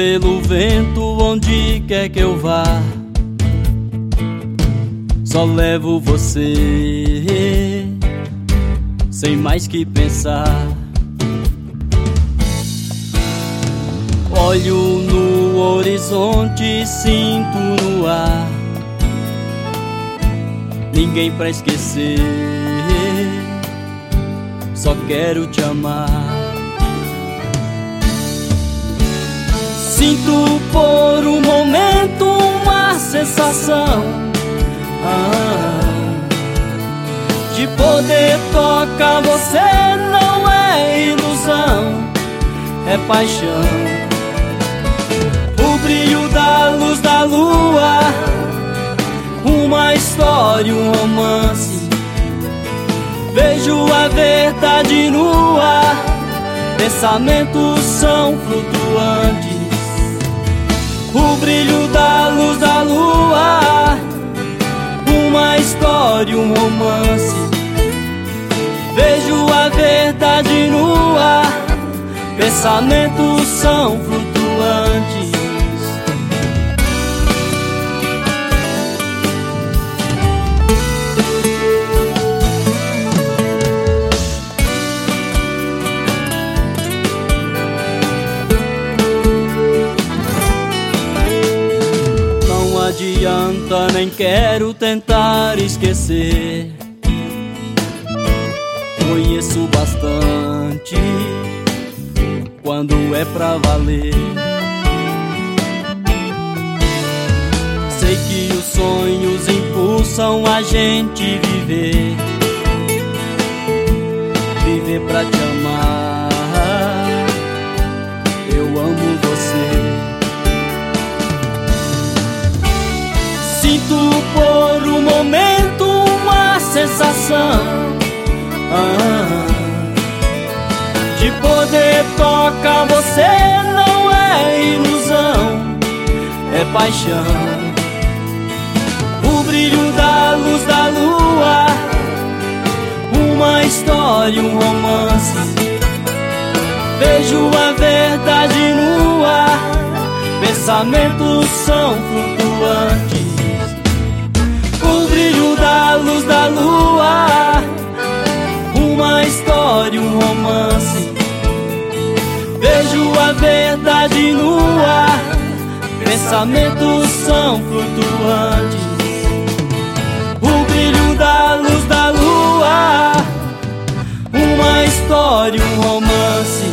pelo vento onde quer que eu vá, só levo você, sem mais que pensar. Olho no horizonte, sinto no ar, ninguém pra esquecer, só quero te amar. Sinto por um momento uma sensação de poder tocar você. Não é ilusão, é paixão. O brilho da luz da lua, uma história, um romance. Vejo a verdade nua, pensamentos são flutuantes. O brilho da luz da lua, uma história, um romance. Vejo a verdade nua, pensamentos são flutuantes. Não adianta, nem quero tentar esquecer. Conheço bastante quando é pra valer. Sei que os sonhos impulsam a gente viver, viver pra te amar. Eu amo você. Sinto por um momento uma sensação de poder tocar você. Não é ilusão, é paixão. O brilho da luz da lua, uma história, um romance. Vejo a verdade nua, pensamentos são flutuantes. O brilho da luz da lua, uma história, um romance. Vejo a verdade nua, pensamentos são flutuantes. O brilho da luz da lua, uma história, um romance.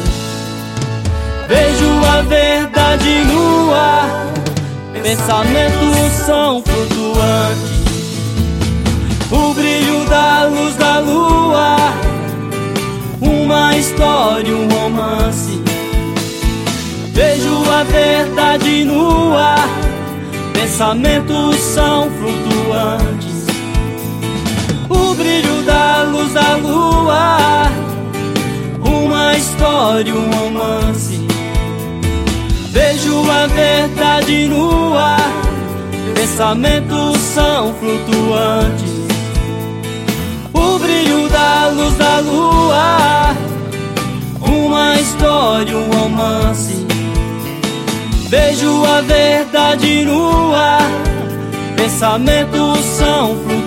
Vejo a verdade nua, pensamentos são flutuantes. O brilho da luz da lua, uma história, um romance. Vejo a verdade nua, pensamentos são flutuantes. O brilho da luz da lua, uma história, um romance. Vejo a verdade nua, pensamentos são flutuantes. O brilho da luz da lua, uma história, um romance. Vejo a verdade nua, pensamentos são flutuantes.